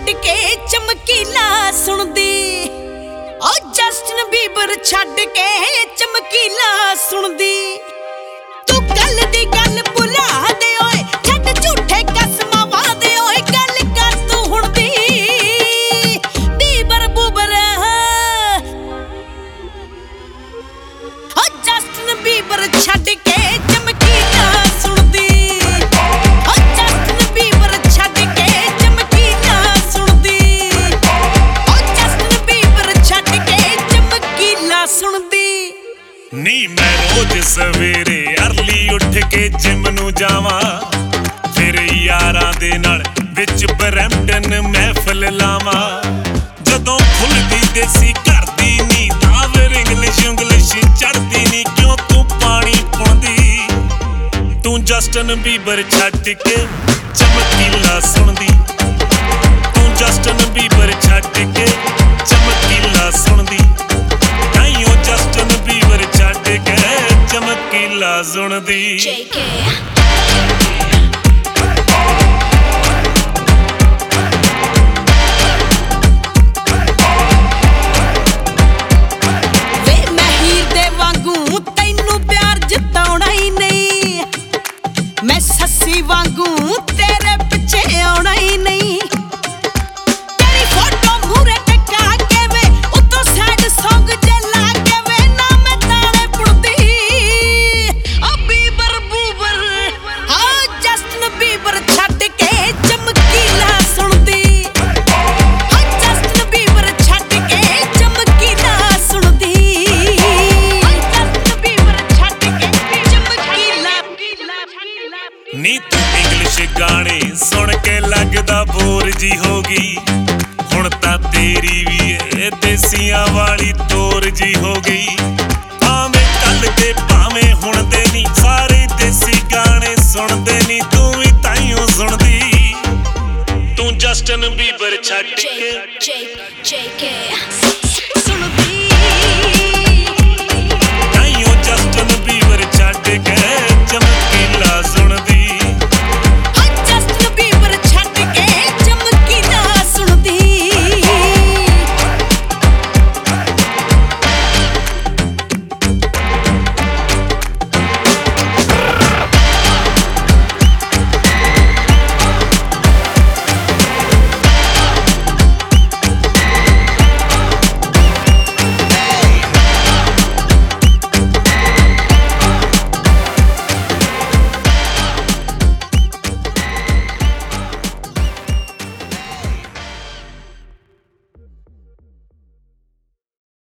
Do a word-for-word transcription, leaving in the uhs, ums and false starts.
ਛੱਡ ਕੇ ਚਮਕੀਲਾ ਸੁਣਦੀ ਓ ਜਸਟਨ ਬੀਬਰ ਛੱਡ ਕੇ ਚਮਕੀਲਾ ਸੁਣਦੀ ਤੂੰ ਕੱਲ ਦੀ ਗੱਲ ਭੁਲਾ ਦੇ ਓਏ ਛੱਡ ਝੂਠੇ ਕਸਮਾਂ ਵਾਦੇ ਓਏ ਗੱਲ ਕਰ ਤੂੰ ਹੁਣ ਦੀ ਬੀਬਰ ਬੂਬਰ ਓ ਜਸਟਨ ਬੀਬਰ ਛੱਡ ਕੇ ਚਮਕੀਲਾ ਸੁਣਦੀ ਓ ਜਸਟਨ ਬੀਬਰ ਛੱਡ ਕੇ ਚਮਕੀਲਾ ਸੁਣਦੀ ਓ ਜਸਟਨ ਬੀਬਰ ਛੱਡ ਕੇ ਚਮਕੀਲਾ ਸੁਣਦੀ ਨੀ ਮੈਂ ਰੋਜ਼ ਸਵੇਰੇ ਅਰਲੀ ਉੱਠ ਕੇ ਜਿਮ ਨੂੰ ਜਾਵਾਂ ਫਿਰ ਯਾਰਾਂ ਦੇ ਨਾਲ ਵਿੱਚ ਬਰੈਂਪਟਨ ਮਹਿਫਲ ਲਾਵਾਂ ਜਦੋਂ ਖੁੱਲਦੀ ਦੇਸੀ ਘਰ ਦੀ ਨੀ ਤਾਵਰ ਇੰਗਲਿਸ਼ ਇੰਗਲਿਸ਼ ਚੜਦੀ ਨੀ ਕਿਉਂ ਤੂੰ ਪਾਣੀ ਪੁੰਦੀ ਤੂੰ ਜਸਟਨ ਬੀਬਰ ਛੱਡ ਕੇ ਚਮਕੀਲਾ ਸੁਣਦੀ ਤੂੰ ਜਸਟਨ ਬੀਬਰ ਛੱਡ ਕੇ ਚਮਕੀਲਾ ਸੁਣਦੀ ਤਾਈਓ ਜਸਟਨ ਬੀਬਰ ਛੱਡ ਕੇ ਚਮਕੀਲਾ ਸੁਣਦੀ मैं सस्सी वांगू तेरे पिछे आना ही नहीं तेरी फोटो मूरे टका के वे उतो सैड सॉन्ग जला के वे ना मैं ताले पुड़दी ओ बीबर बूबर हाँ जस्टन बीबर छड्ड के चमकीला सुनदी हाँ जस्टन बीबर छड्ड के चमकीला सुनदी हाँ जस्टन बीबर छड्ड के चमकीला ਨੀ ਤੂੰ ਇੰਗਲਿਸ਼ ਗਾਣੇ ਸੁਣ ਕੇ ਲੱਗਦਾ ਬੋਰ ਜੀ ਹੋ ਗਈ ਹੁਣ ਤਾਂ ਤੇਰੀ ਵੀ ਏ ਦੇਸੀਆਂ ਵਾਲੀ ਤੋਰ ਜੀ ਹੋ ਗਈ ਭਾਵੇਂ ਕੱਲ ਦੇ ਭਾਵੇਂ ਹੁਣ ਦੇ ਨੀ ਸਾਰੇ ਦੇਸੀ ਗਾਣੇ ਸੁਣਦੇ ਨੀ ਤੂੰ ਵੀ ਤਾਈਓ ਸੁਣਦੀ ਤੂੰ ਜਸਟਨ ਬੀਬਰ ਛੱਡ ਕੇ